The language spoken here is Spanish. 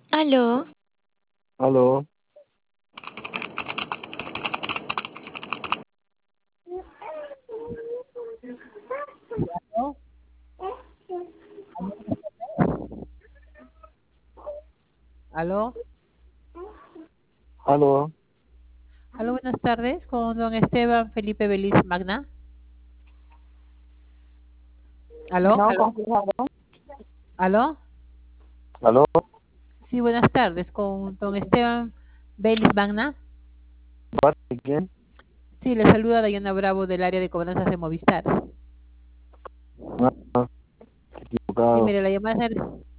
Aló, Aló, ¿No? ¿Aló? aló, ¿Aló? Buenas tardes, con don Esteban Felipe Belis Magna. ¿Aló? No, ¿Aló? ¿Aló? aló, Sí, buenas tardes, con don Esteban Belis Magna. ¿parte quién? Sí, le saluda Dayana Bravo del área de cobranzas de Movistar. Ah, Sí, equivocado. mire, la llamada,